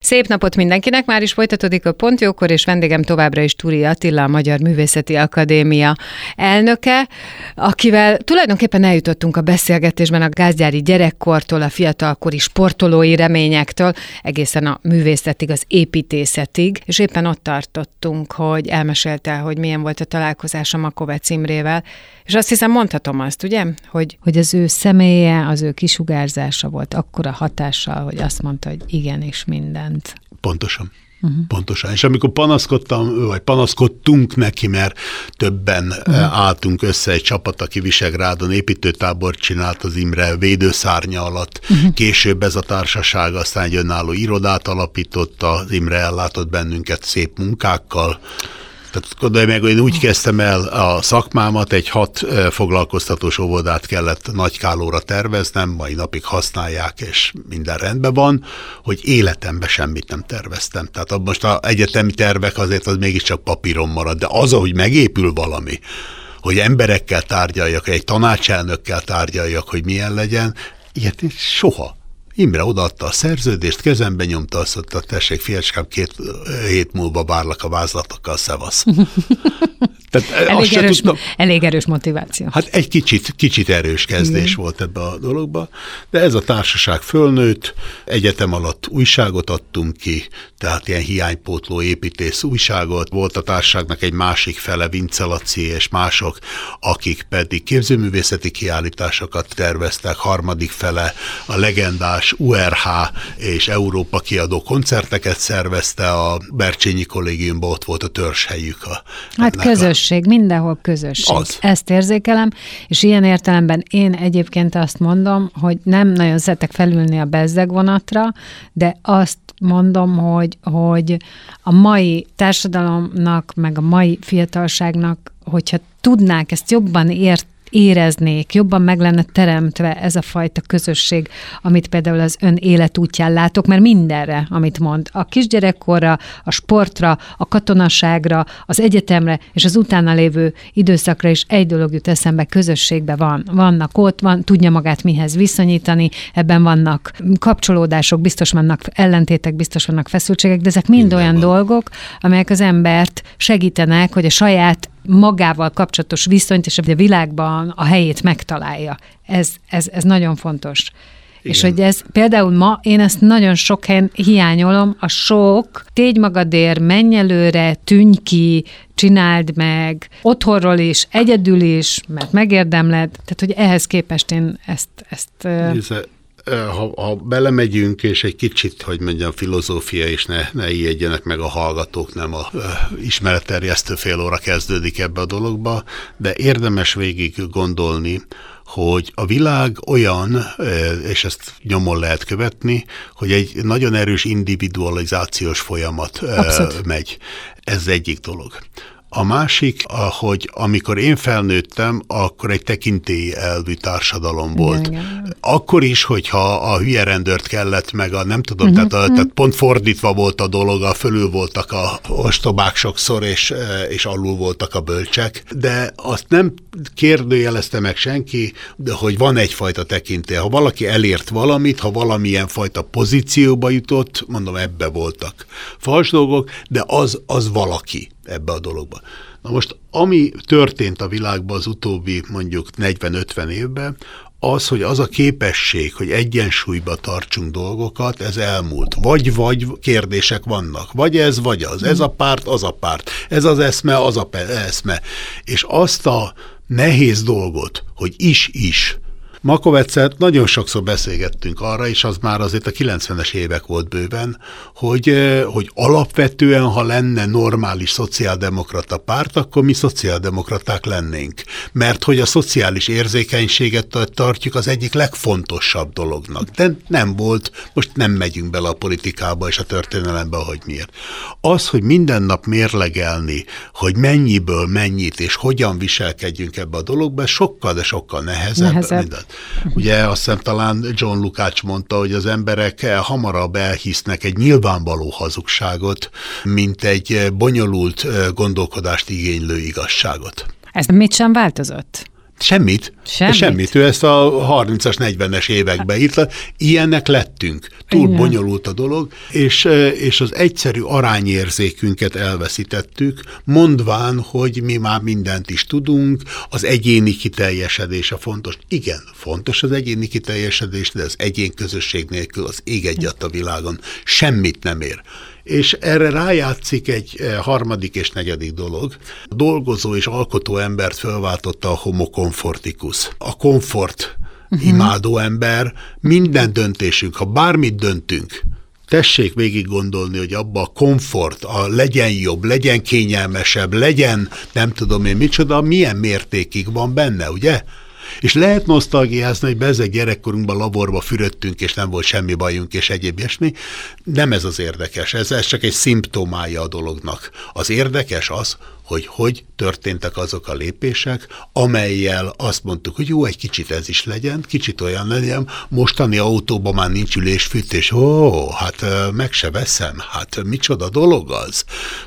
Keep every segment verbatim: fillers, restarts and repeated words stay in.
Szép napot mindenkinek, már is folytatódik a Pont Jókor, és vendégem továbbra is Turi Attila, a Magyar Művészeti Akadémia elnöke, akivel tulajdonképpen eljutottunk a beszélgetésben a gázgyári gyerekkortól, a fiatalkori sportolói reményektől, egészen a művészetig, az építészetig, és éppen ott tartottunk, hogy elmesélte, hogy milyen volt a találkozás a Makovecz Imrével, és azt hiszem mondhatom azt, ugye, hogy, hogy az ő személye, az ő kisugárzása volt akkora hatással, hogy azt mondta, hogy igenis mindent. Pontosan. Uh-huh. Pontosan. És amikor panaszkodtam, vagy panaszkodtunk neki, mert többen uh-huh. álltunk össze egy csapat, aki Visegrádon építőtábort csinált az Imre védőszárnya alatt. Uh-huh. Később ez a társaság aztán egy önálló irodát alapított, az Imre ellátott bennünket szép munkákkal. Tehát meg én úgy kezdtem el a szakmámat, egy hat foglalkoztatós óvodát kellett Nagykálóra terveznem, mai napig használják, és minden rendben van, hogy életemben semmit nem terveztem. Tehát most az egyetemi tervek azért az mégiscsak papíron marad, de az, hogy megépül valami, hogy emberekkel tárgyaljak, egy tanácselnökkel tárgyaljak, hogy milyen legyen, ilyet soha. Imre odaadta a szerződést, kezembe nyomta, azt mondta, tessék, fiacskám, két hét múlva várlak a vázlatokkal, szevasz. Tehát elég, erős, elég erős motiváció. Hát egy kicsit, kicsit erős kezdés Igen. volt ebbe a dologba, de ez a társaság fölnőtt, egyetem alatt újságot adtunk ki, tehát ilyen hiánypótló építész újságot, volt a társaságnak egy másik fele, Vince Laci és mások, akik pedig képzőművészeti kiállításokat terveztek, harmadik fele a legendás u er há és Európa kiadó koncerteket szervezte, a Bercsényi Kollégiumban ott volt a törzshelyük. A, hát közösség, a... mindenhol közösség. Az. Ezt érzékelem, és ilyen értelemben én egyébként azt mondom, hogy nem nagyon szeretek felülni a bezzegvonatra, de azt mondom, hogy, hogy a mai társadalomnak, meg a mai fiatalságnak, hogyha tudnák ezt jobban ért, éreznék, jobban meg lenne teremtve ez a fajta közösség, amit például az ön életútján látok, mert mindenre, amit mond, a kisgyerekkorra, a sportra, a katonaságra, az egyetemre, és az utána lévő időszakra is egy dolog jut eszembe, közösségbe van. Vannak ott, van, tudja magát mihez viszonyítani, ebben vannak kapcsolódások, biztos vannak ellentétek, biztos vannak feszültségek, de ezek mind Minden olyan van. dolgok, amelyek az embert segítenek, hogy a saját magával kapcsolatos viszonyt és a világban a helyét megtalálja. Ez, ez, ez nagyon fontos. Igen. És hogy ez például ma, én ezt nagyon sok helyen hiányolom, a sok tégy magadért, menj előre, tűnj ki, csináld meg, otthonról is, egyedül is, mert megérdemled. Tehát, hogy ehhez képest én ezt... ezt Nézze, ha, ha belemegyünk, és egy kicsit, hogy mondjam, filozófia, és ne, ne ijedjenek meg a hallgatók, nem a uh, ismeretterjesztő fél óra kezdődik ebbe a dologba, de érdemes végig gondolni, hogy a világ olyan, és ezt nyomon lehet követni, hogy egy nagyon erős individualizációs folyamat Abszolút. megy. Ez egyik dolog. A másik, hogy amikor én felnőttem, akkor egy tekintélyi elvű társadalom volt. Igen, igen. Akkor is, hogyha a hülye rendőrt kellett, meg a nem tudom, uh-huh, tehát, a, uh-huh. tehát pont fordítva volt a dolog, a fölül voltak a ostobák sokszor, és, és alul voltak a bölcsek, de azt nem kérdőjelezte meg senki, de hogy van egyfajta tekintély. Ha valaki elért valamit, ha valamilyen fajta pozícióba jutott, mondom, ebbe voltak fals dolgok, de az, az valaki ebbe a dologba. Na most, ami történt a világban az utóbbi mondjuk negyven-ötven évben, az, hogy az a képesség, hogy egyensúlyba tartsunk dolgokat, ez elmúlt. Vagy-vagy kérdések vannak. Vagy ez, vagy az. Ez a párt, az a párt. Ez az eszme, az a eszme. És azt a nehéz dolgot, hogy is-is, Makoveccel nagyon sokszor beszélgettünk arra, és az már azért a kilencvenes évek volt bőven, hogy, hogy alapvetően, ha lenne normális szociáldemokrata párt, akkor mi szociáldemokraták lennénk. Mert hogy a szociális érzékenységet tartjuk az egyik legfontosabb dolognak. De nem volt, most nem megyünk bele a politikába és a történelembe, hogy miért. Az, hogy minden nap mérlegelni, hogy mennyiből mennyit és hogyan viselkedjünk ebbe a dologba, sokkal, de sokkal nehezebb. nehezebb. Ugye azt hiszem talán John Lukács mondta, hogy az emberek hamarabb elhisznek egy nyilvánvaló hazugságot, mint egy bonyolult gondolkodást igénylő igazságot. Ez mit sem változott? Semmit. Semmit. Semmit. Ő ezt a harmincas, negyvenes években írt. Ilyenek lettünk. Túl Igen. bonyolult a dolog, és, és az egyszerű arányérzékünket elveszítettük, mondván, hogy mi már mindent is tudunk, az egyéni kiteljesedés a fontos. Igen, fontos az egyéni kiteljesedés, de az egyén közösség nélkül az ég egyat a világon semmit nem ér. És erre rájátszik egy harmadik és negyedik dolog. A dolgozó és alkotó embert fölváltotta a homo comforticus. A komfort uh-huh. imádó ember, minden döntésünk, ha bármit döntünk, tessék végig gondolni, hogy abba a komfort, a legyen jobb, legyen kényelmesebb, legyen nem tudom én micsoda, milyen mértékig van benne, ugye? És lehet nosztalgiázni, hogy bezzeg gyerekkorunkban laborba fürödtünk, és nem volt semmi bajunk, és egyéb ilyesmi. Nem ez az érdekes, ez, ez csak egy szimptomája a dolognak. Az érdekes az, hogy hogy történtek azok a lépések, amellyel azt mondtuk, hogy jó, egy kicsit ez is legyen, kicsit olyan legyen, mostani autóban már nincs ülésfűtés, ó, hát meg se veszem, hát micsoda dolog az,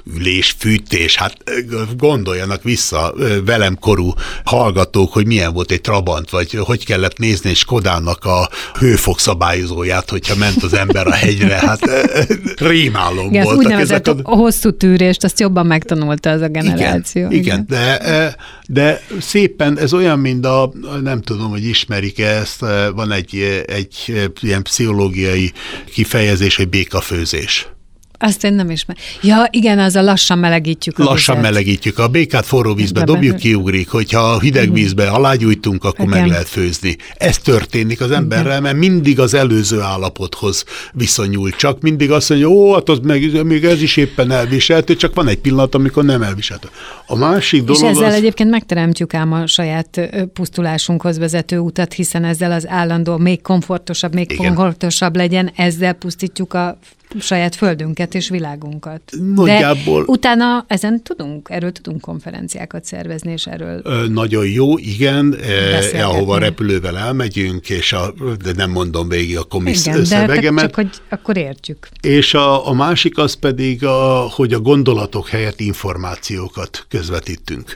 ülésfűtés, hát gondoljanak vissza velem korú hallgatók, hogy milyen volt egy Trabant, vagy hogy kellett nézni egy Skodának a hőfokszabályozóját, hogyha ment az ember a hegyre, hát rémálom igen, voltak. Úgynevezett a... hosszú tűrést, azt jobban megtanulta az a generáció. Igen, igen. igen. De, de szépen ez olyan, mint a, nem tudom, hogy ismerik ezt, van egy, egy ilyen pszichológiai kifejezés, hogy békafőzés. Azt én nem ismerem. Ja, igen, az a lassan melegítjük a Lassan vizet. melegítjük. A békát forró vízbe dobjuk, kiugrik, hogyha hideg vízbe alágyújtunk, akkor igen. meg lehet főzni. Ez történik az emberrel, igen. mert mindig az előző állapothoz viszonyul. Csak mindig azt mondja, ó, hát az meg, még ez is éppen elviselhető, csak van egy pillanat, amikor nem elviselhető. A másik dolog És ezzel az... egyébként megteremtjük ám a saját pusztulásunkhoz vezető utat, hiszen ezzel az állandó még komfortosabb, még igen. komfortosabb legyen, ezzel pusztítjuk a saját földünket és világunkat. Nagyjából. De utána ezen tudunk, erről tudunk konferenciákat szervezni, és erről Ö, Nagyon jó, igen, eh, ahova repülővel elmegyünk, és a, de nem mondom végig a komisz igen, szövegemet. Csak hogy akkor értjük. És a, a másik az pedig, a, hogy a gondolatok helyett információkat közvetítünk.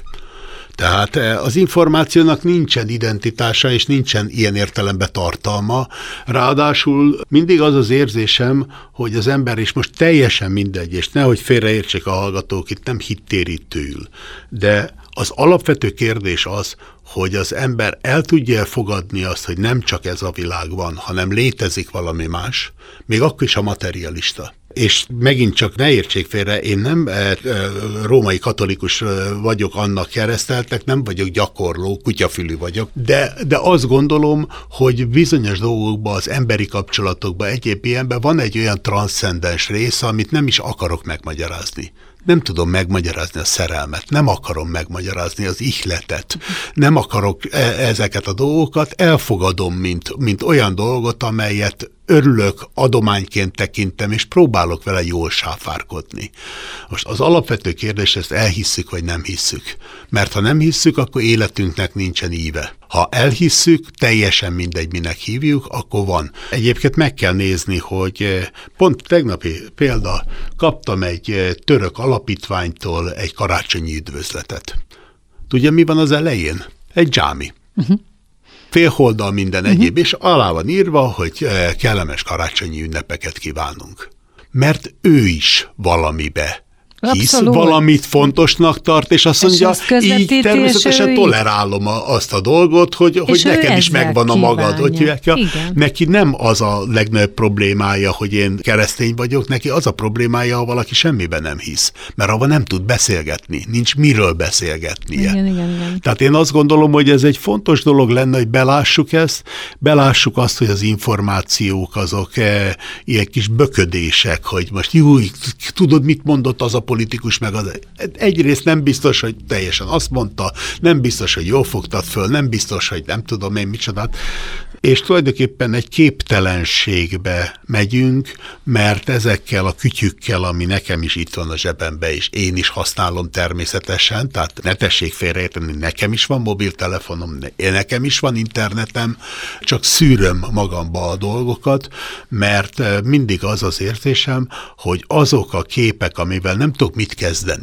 Tehát az információnak nincsen identitása, és nincsen ilyen értelemben tartalma. Ráadásul mindig az az érzésem, hogy az ember is most teljesen mindegy, és nehogy félreértsék a hallgatók, itt nem hittérítőül. De az alapvető kérdés az, hogy az ember el tudja fogadni azt, hogy nem csak ez a világ van, hanem létezik valami más, még akkor is a materialista. És megint csak ne értsék félre, én nem e, e, római katolikus vagyok, annak kereszteltek, nem vagyok gyakorló, kutyafülű vagyok, de, de azt gondolom, hogy bizonyos dolgokban, az emberi kapcsolatokban, egyéb ilyenben van egy olyan transzcendens rész, amit nem is akarok megmagyarázni. Nem tudom megmagyarázni a szerelmet, nem akarom megmagyarázni az ihletet, nem akarok ezeket a dolgokat, elfogadom, mint, mint olyan dolgot, amelyet örülök, adományként tekintem, és próbálok vele jól sáfárkodni. Most az alapvető kérdés, ezt elhisszük, vagy nem hisszük. Mert ha nem hisszük, akkor életünknek nincsen íve. Ha elhisszük, teljesen mindegy, minek hívjuk, akkor van. Egyébként meg kell nézni, hogy pont tegnapi példa, kaptam egy török alapítványtól egy karácsonyi üdvözletet. Tudja, mi van az elején? Egy dzsámi. Uh-huh. Félholdal minden uh-huh. egyéb, és alá van írva, hogy kellemes karácsonyi ünnepeket kívánunk. Mert ő is valamibe hisz, abszolút. Valamit fontosnak tart, és azt mondja, és így természetesen tolerálom a, azt a dolgot, hogy, hogy neked is megvan a magad. Hogy, ja, neki nem az a legnagyobb problémája, hogy én keresztény vagyok, neki az a problémája, ha valaki semmiben nem hisz. Mert avval nem tud beszélgetni, nincs miről beszélgetnie. Igen, igen, igen. Tehát én azt gondolom, hogy ez egy fontos dolog lenne, hogy belássuk ezt, belássuk azt, hogy az információk azok e, ilyen kis böködések, hogy most jó, tudod, mit mondott az a politikus, meg az. Egyrészt nem biztos, hogy teljesen azt mondta, nem biztos, hogy jól fogtad föl, nem biztos, hogy nem tudom én micsodát, és tulajdonképpen egy képtelenségbe megyünk, mert ezekkel a kütyükkel, ami nekem is itt van a zsebemben, és én is használom természetesen, tehát ne tessék félreérteni, nekem is van mobiltelefonom, nekem is van internetem, csak szűröm magamba a dolgokat, mert mindig az az érzésem, hogy azok a képek, amivel nem tudok mit kezdeni,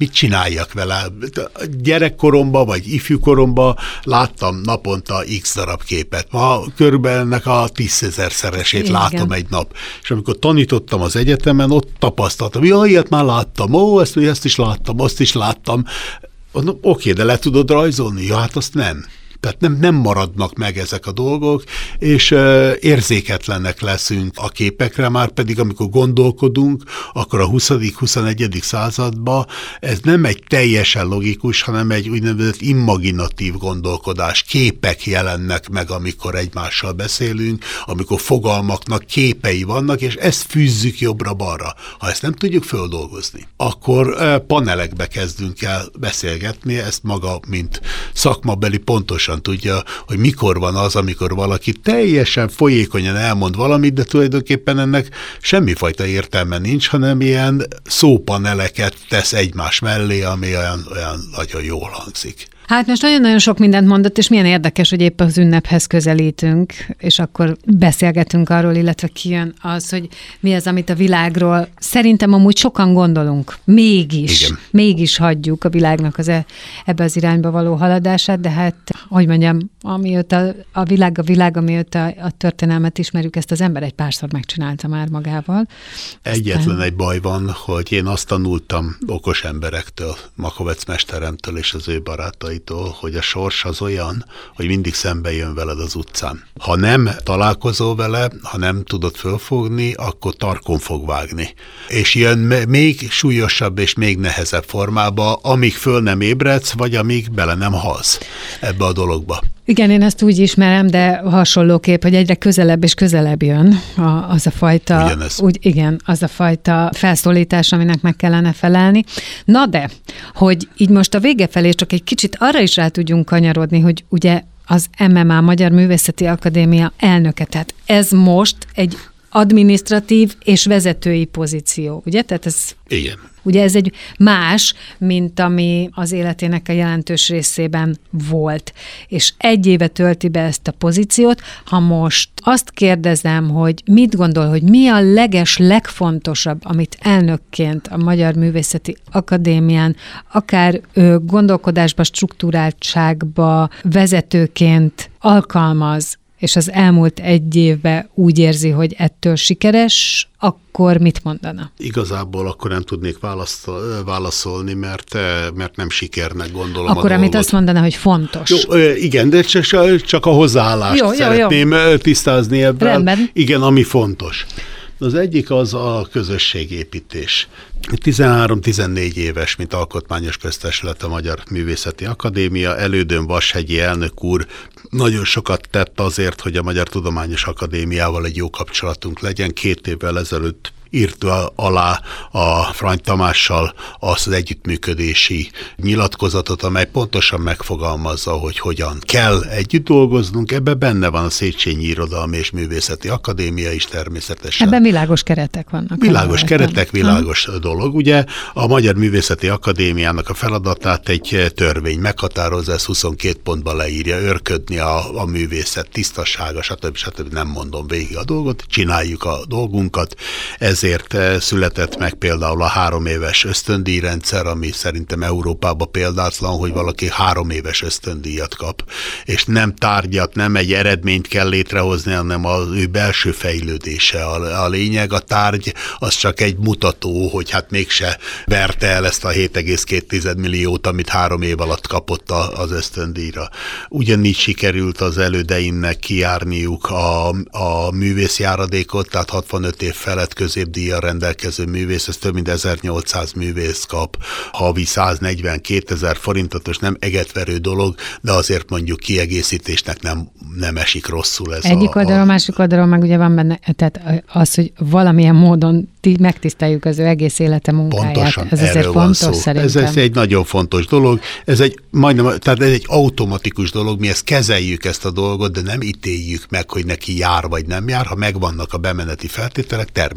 mit csináljak vele. Gyerekkoromban vagy ifjúkoromban láttam naponta x darab képet. Ma körülbelül ennek a tízezerszeresét látom egy nap. És amikor tanítottam az egyetemen, ott tapasztaltam, ja, ilyet már láttam, ó, ezt, ezt is láttam, azt is láttam. Oké, okay, de le tudod rajzolni? Ja, hát azt nem. Tehát nem, nem maradnak meg ezek a dolgok, és uh, érzéketlenek leszünk a képekre, már pedig amikor gondolkodunk, akkor a huszadik-huszonegyedik században ez nem egy teljesen logikus, hanem egy úgynevezett imaginatív gondolkodás. Képek jelennek meg, amikor egymással beszélünk, amikor fogalmaknak képei vannak, és ezt fűzzük jobbra-balra. Ha ezt nem tudjuk földolgozni, akkor uh, panelekbe kezdünk el beszélgetni, ezt maga, mint szakmabeli pontosan tudja, hogy mikor van az, amikor valaki teljesen folyékonyan elmond valamit, de tulajdonképpen ennek semmifajta értelme nincs, hanem ilyen szópaneleket tesz egymás mellé, ami olyan, olyan nagyon jól hangzik. Hát most nagyon-nagyon sok mindent mondott, és milyen érdekes, hogy épp az ünnephez közelítünk, és akkor beszélgetünk arról, illetve kijön az, hogy mi az, amit a világról szerintem amúgy sokan gondolunk. Mégis, Igen. mégis hagyjuk a világnak az e, ebbe az irányba való haladását, de hát, hogy mondjam, amióta a világ a világ, amióta a történelmet ismerjük, ezt az ember egy párszor megcsinálta már magával. Egyetlen Aztán... egy baj van, hogy én azt tanultam okos emberektől, Makovec mesteremtől és az ő barátaitól, hogy a sors az olyan, hogy mindig szembe jön veled az utcán. Ha nem találkozol vele, ha nem tudod fölfogni, akkor tarkon fog vágni. És jön még súlyosabb és még nehezebb formába, amíg föl nem ébredsz, vagy amíg bele nem halsz ebbe a dologba. Igen, én ezt úgy ismerem, de hasonlóképp, hogy egyre közelebb és közelebb jön a, az a fajta, úgy, igen, az a fajta felszólítás, aminek meg kellene felelni. Na de, hogy így most a vége felé csak egy kicsit arra is rá tudjunk kanyarodni, hogy ugye az em em á, Magyar Művészeti Akadémia elnöke, tehát ez most egy adminisztratív és vezetői pozíció, ugye? Tehát ez... Igen. Ugye ez egy más, mint ami az életének a jelentős részében volt. És egy éve tölti be ezt a pozíciót. Ha most azt kérdezem, hogy mit gondol, hogy mi a leges, legfontosabb, amit elnökként a Magyar Művészeti Akadémián, akár ö, gondolkodásba, struktúráltságba, vezetőként alkalmaz, és az elmúlt egy évben úgy érzi, hogy ettől sikeres, akkor mit mondana? Igazából akkor nem tudnék válaszolni, mert, mert nem sikernek gondolom akkor, a dolgot. amit azt mondaná, hogy fontos. Jó, igen, de csak a hozzáállást jó, szeretném jó, jó. tisztázni ebben. Rendben. Igen, ami fontos. Az egyik az a közösségépítés. tizenhárom-tizennégy éves, mint alkotmányos köztestület a Magyar Művészeti Akadémia, elődön Vashegyi elnök úr nagyon sokat tett azért, hogy a Magyar Tudományos Akadémiával egy jó kapcsolatunk legyen. Két évvel ezelőtt írta alá a Frany Tamással azt az együttműködési nyilatkozatot, amely pontosan megfogalmazza, hogy hogyan kell együtt dolgoznunk. Ebben benne van a Széchenyi Irodalmi és Művészeti Akadémia is természetesen. Ebben világos keretek vannak. Világos keretek, világos ha. dolog. Ugye a Magyar Művészeti Akadémiának a feladatát egy törvény meghatározza, ez huszonkét pontban leírja, őrködni a, a művészet tisztasága, stb. stb. Nem mondom végig a dolgot, csináljuk a dolgunkat. Ez Ezért született meg például a három éves ösztöndíjrendszer, ami szerintem Európában példátlan, hogy valaki három éves ösztöndíjat kap, és nem tárgyat, nem egy eredményt kell létrehozni, hanem az ő belső fejlődése a, a lényeg. A tárgy az csak egy mutató, hogy hát mégse verte el ezt a hét egész két milliót, amit három év alatt kapott a, az ösztöndíjra. Ugyanígy sikerült az elődeimnek kijárniuk a, a művészjáradékot, tehát hatvanöt év felett közép díjjal rendelkező művész, ez több mint ezernyolcszáz művész kap havi száznegyvenkétezer forintot, és nem egetverő dolog, de azért mondjuk kiegészítésnek nem, nem esik rosszul ez. Egyik a, oldalon, a másik oldalon meg ugye van benne, tehát az, hogy valamilyen módon megtiszteljük az ő egész élete munkáját. Pontosan, ez azért fontos szó. Szerintem. Ez egy nagyon fontos dolog. Ez egy majdnem, tehát ez egy automatikus dolog, mi ezt kezeljük ezt a dolgot, de nem ítéljük meg, hogy neki jár vagy nem jár. Ha megvannak a bemeneti feltételek, természetesen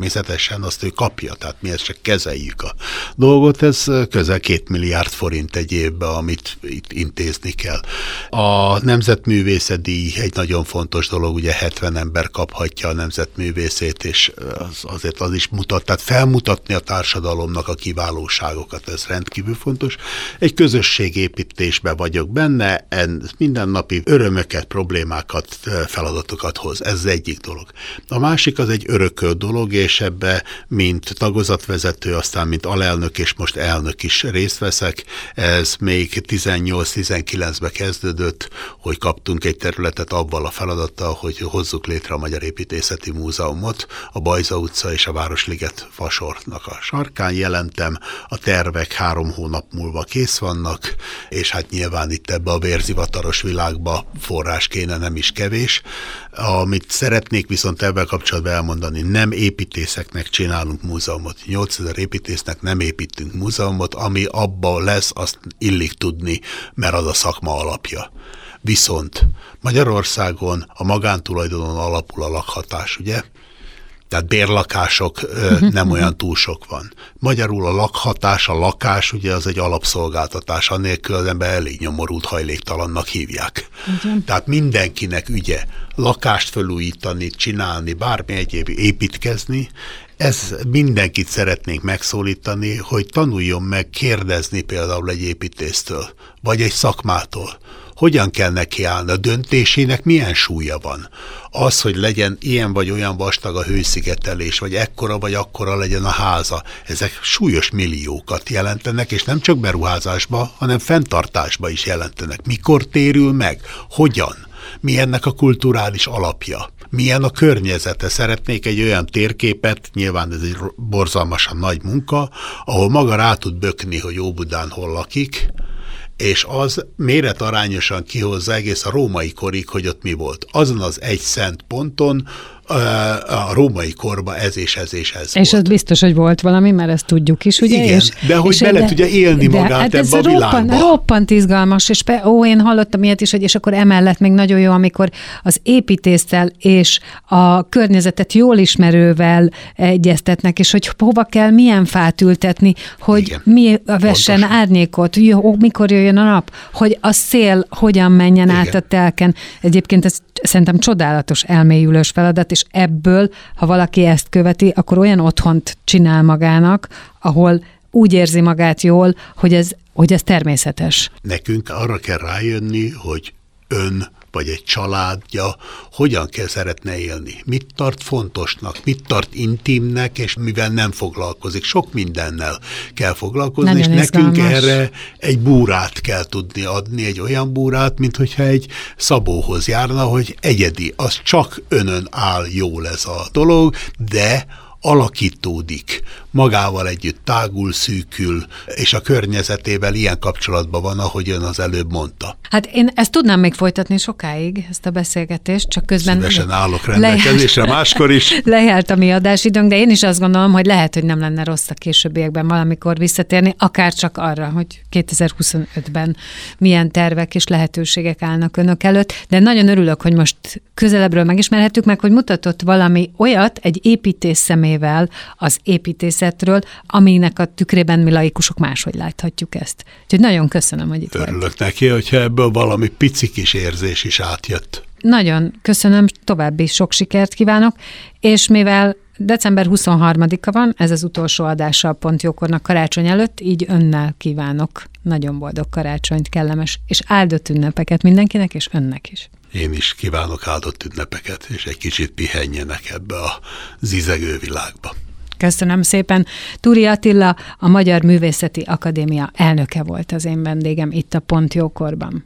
rendszeresen, azt ő kapja, tehát mi ezt csak kezeljük a dolgot, ez közel két milliárd forint egy évben, amit itt intézni kell. A nemzetművészeti egy nagyon fontos dolog, ugye hetven ember kaphatja a nemzetművészét, és az, azért az is mutat, tehát felmutatni a társadalomnak a kiválóságokat, ez rendkívül fontos. Egy közösségépítésben vagyok benne, mindennapi örömöket, problémákat, feladatokat hoz. Ez az egyik dolog. A másik az egy örökölt dolog, és ebbe mint tagozatvezető, aztán mint alelnök, és most elnök is részt veszek. Ez még tizennyolc-tizenkilencben kezdődött, hogy kaptunk egy területet avval a feladattal, hogy hozzuk létre a Magyar Építészeti Múzeumot, a Bajza utca és a Városliget fasornak a sarkán. Jelentem, a tervek három hónap múlva kész vannak, és hát nyilván itt ebbe a vérzivataros világba forrás kéne, nem is kevés. Amit szeretnék viszont ebben kapcsolatban elmondani, nem építészeknek csinálunk múzeumot. nyolcezer építésznek nem építünk múzeumot, ami abban lesz, azt illik tudni, mert az a szakma alapja. Viszont Magyarországon a magántulajdonon alapul a lakhatás, ugye? Tehát bérlakások nem olyan túl sok van. Magyarul a lakhatás, a lakás, ugye az egy alapszolgáltatás, annélkül az ember elég nyomorult, hajléktalannak hívják. Igen. Tehát mindenkinek ügye lakást felújítani, csinálni, bármi egyéb építkezni. Ez mindenkit szeretnénk megszólítani, hogy tanuljon meg kérdezni például egy építésztől, vagy egy szakmától. Hogyan kell nekiállni, a döntésének milyen súlya van? Az, hogy legyen ilyen vagy olyan vastag a hőszigetelés, vagy ekkora vagy akkora legyen a háza, ezek súlyos milliókat jelentenek, és nem csak beruházásba, hanem fenntartásba is jelentenek. Mikor térül meg? Hogyan? Mi ennek a kulturális alapja? Milyen a környezete? Szeretnék egy olyan térképet, nyilván ez egy borzalmasan nagy munka, ahol maga rá tud bökni, hogy Óbudán hol lakik, és az méretarányosan kihozza egész a római korig, hogy ott mi volt. Azon az egy szent ponton a római korban ez és ez és ez És volt. az biztos, hogy volt valami, mert ezt tudjuk is, ugye? Igen, és, de hogy és bele de, tudja élni de, magát hát ebbe a világba. Roppant, roppant izgalmas, és be, ó, én hallottam ilyet is, hogy és akkor emellett még nagyon jó, amikor az építésszel és a környezetet jól ismerővel egyeztetnek, és hogy hova kell milyen fát ültetni, hogy igen, mi vessen pontosan árnyékot, jó, mikor jöjjön a nap, hogy a szél hogyan menjen igen át a telken. Egyébként ez szerintem csodálatos elmélyülős feladat, és ebből, ha valaki ezt követi, akkor olyan otthont csinál magának, ahol úgy érzi magát jól, hogy ez, hogy ez természetes. Nekünk arra kell rájönni, hogy ön vagy egy családja hogyan kell szeretne élni, mit tart fontosnak, mit tart intimnek, és mivel nem foglalkozik. Sok mindennel kell foglalkozni, nagyon és nekünk izgalmas. Erre egy búrát kell tudni adni, egy olyan búrát, mint hogyha egy szabóhoz járna, hogy egyedi, az csak önön áll jól ez a dolog, de alakítódik, magával együtt tágul, szűkül, és a környezetével ilyen kapcsolatban van, ahogy ön az előbb mondta. Hát én ezt tudnám még folytatni sokáig, ezt a beszélgetést, csak közben... Szívesen állok rendelkezésre lejárt, máskor is. Lejárt a mi adásidőnk, de én is azt gondolom, hogy lehet, hogy nem lenne rossz a későbbiekben valamikor visszatérni, akár csak arra, hogy kétezer-huszonötben milyen tervek és lehetőségek állnak önök előtt, de nagyon örülök, hogy most közelebbről megismerhettük meg, hogy mutatott valami olyat egy építész szemével az építészetről, aminek a tükrében mi laikusok máshogy láthatjuk ezt. Úgyhogy nagyon köszönöm, hogy itt Örülök volt. neki, hogyha ebből valami pici kis érzés is átjött. Nagyon köszönöm, további sok sikert kívánok, és mivel december huszonharmadika van, ez az utolsó adása a Pont Jókornak karácsony előtt, így önnel kívánok nagyon boldog karácsonyt, kellemes és áldott ünnepeket mindenkinek, és önnek is. Én is kívánok áldott ünnepeket, és egy kicsit pihenjenek ebbe a zizegő világba. Köszönöm szépen. Túri Attila, a Magyar Művészeti Akadémia elnöke volt az én vendégem itt a Pont Jókorban.